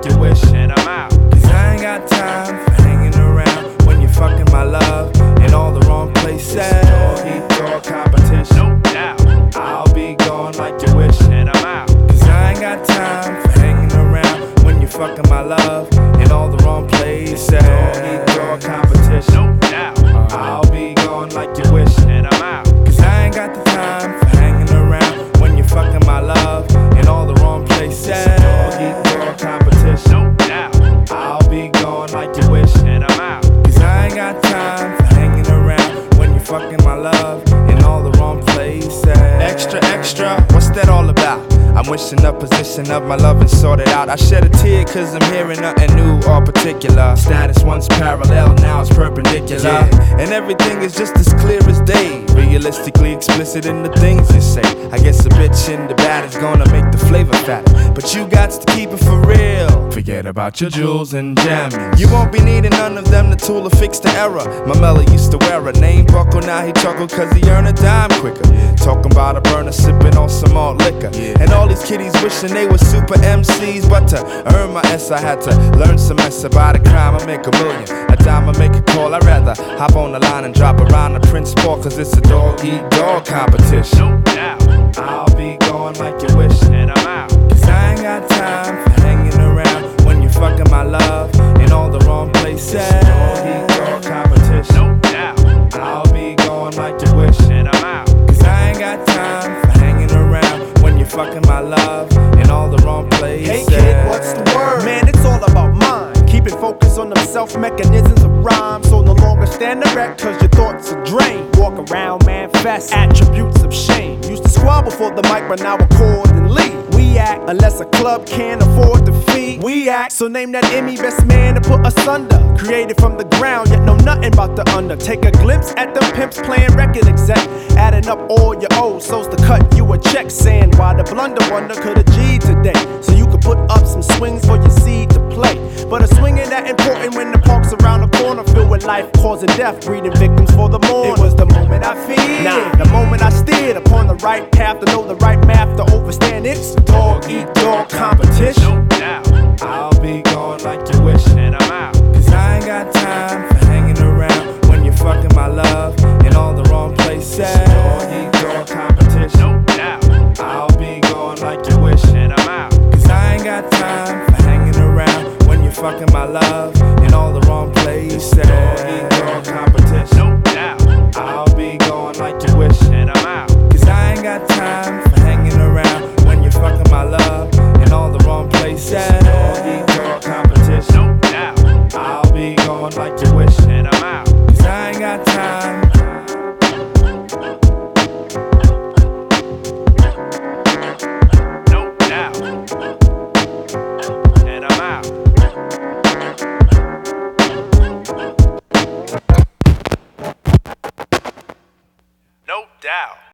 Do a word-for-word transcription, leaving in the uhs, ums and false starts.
you wish, and I'm out. Cause I ain't got time for hanging around when you're fucking my love in all the wrong places. Dog eat dog competition, no doubt. I'll be gone like you wish, and I'm out. Cause I ain't got time for hanging around when you're fucking my love in all the wrong places. Dog eat dog competition, no doubt. I'll be gone like you wish, and I'm out. Cause I ain't got the time for hanging around when you're fucking my love in all the wrong places. Dog eat dog competition, no doubt. I'll be gone like you wish, and I'm out. Cause I ain't got time for hanging around when you're fucking my love in all the wrong places. Extra, extra, what's that all about? I'm wishing the position of my love and sort it out. I shed a tear cause I'm hearing nothing new or particular. Status once parallel, now it's perpendicular, yeah. And everything is just as clear as day. Realistically explicit in the things you say. I guess a bitch in the bad is gonna make the flavor fat, but you got to keep it for real. Forget about your jewels and jammies. You won't be needing none of them, the tool to fix the error. My Melly used to wear a name buckle, now he chuckle cause he earn a dime quicker. Talking about a burner sipping on some malt liquor, yeah. And all these kiddies wishing they were super M Cs, but to earn my S I had to learn some mess about a crime. I make a million, a dime I make a call. I'd rather hop on the line and drop around the Prince Paul, cause it's a dog eat dog competition, no doubt. I'll be gone like you wish, and I'm out. Cause I ain't got time for hanging around when you're fucking my love in all the wrong places. Dog eat dog competition, no doubt. I'll be gone like you wish, and I'm out. Cause I ain't got time for hanging around when you're fucking my love in all the wrong places. Hey kid, what's the word? Man, it's all about mine. Keep it focused on them self-mechanisms of rhyme, so no longer stand erect cause your thoughts are drained. Walk around manifest attributes of shame. Used to squabble for the mic, but now accordingly we act. Unless a club can't afford to feed, we act. So name that Emmy best man to put us under. Created from the ground, yet know nothing about the under. Take a glimpse at them pimps playing record exec, adding up all your O's so's to cut you a check, saying why the blunder wonder coulda G today, so you could put up some swings for your seed to play. But a swing ain't that important when the park's around the corner, filled with life causing death, breeding victims for the mourner. It was the moment I feared, nah, the moment I steered upon the right path, to know the right math to overstand. It's dog eat dog competition, no doubt. I'll be gone like you wish, and I'm out. Cause I ain't got time for hanging around when you're fucking my love in all the wrong places. Dog eat dog competition, no doubt. I'll be gone like you wish, and I'm out. Cause I ain't got time for hanging around when you're fucking my love in all the wrong places. Dog eat dog competition, no doubt. I'll be gone like you wish, and I'm out. Cause I ain't got time for hanging around when you're fucking my love in all the wrong places. Dog eat dog competition, no doubt. I'll be gone like you wish, and I'm out. Cause I ain't got time